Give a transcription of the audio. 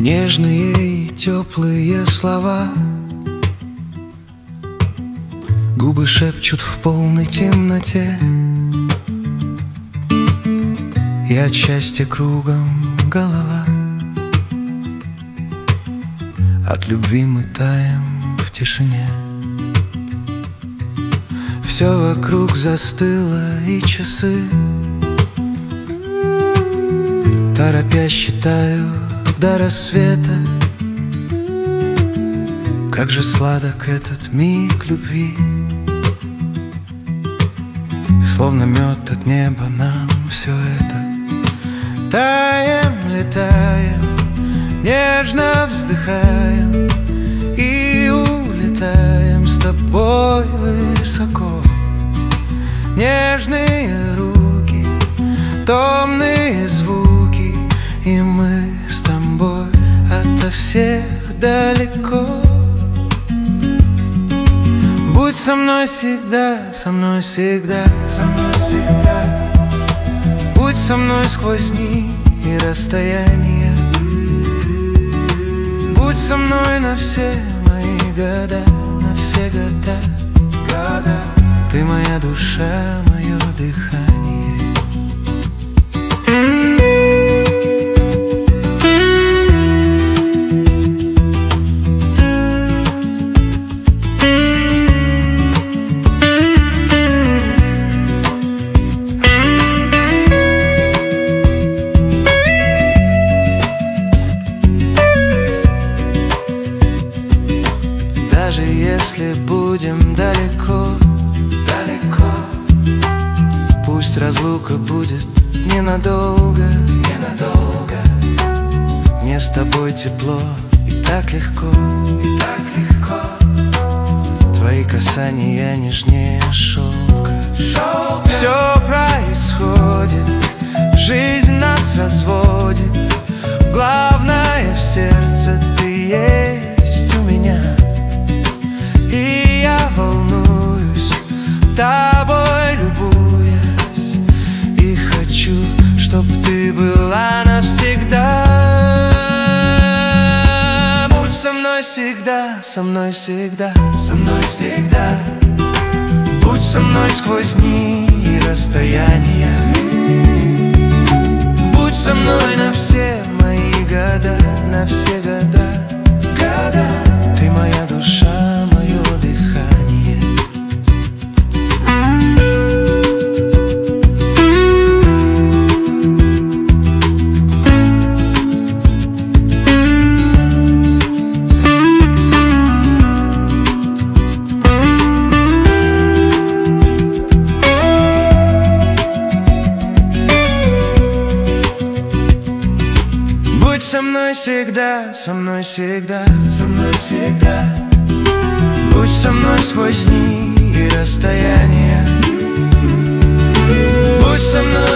Нежные и теплые слова, губы шепчут в полной темноте, и от счастья кругом голова. От любви мы таем в тишине. Все вокруг застыло, и часы, торопясь, считаю до рассвета. Как же сладок этот миг любви, словно мед от неба нам все это. Таем, летаем, нежно вздыхаем и улетаем с тобой высоко. Нежные руки, томные звуки, и мы с тобой ото всех далеко. Будь со мной всегда, со мной всегда, со мной всегда. Будь со мной сквозь дни и расстояния. Будь со мной на все мои года, на все года. Ты моя душа, мое дыхание. Даже если будем далеко, далеко, пусть разлука будет ненадолго, ненадолго. Мне с тобой тепло и так легко, и так легко. Твои касания нежнее шелка. Все происходит, жизнь нас разводит. Главное в сердце ты есть у меня. И я волнуюсь, тобой любуясь, и хочу, чтоб ты была навсегда. Будь со мной всегда, со мной всегда, со мной всегда. Будь со мной сквозь дни и расстояния. Будь со мной на все мои года, на все года, года. Ты моя душа, мое дыхание. Будь со мной всегда, со мной всегда, со мной всегда. Будь со мной сквозь дни и расстояния. Будь со мной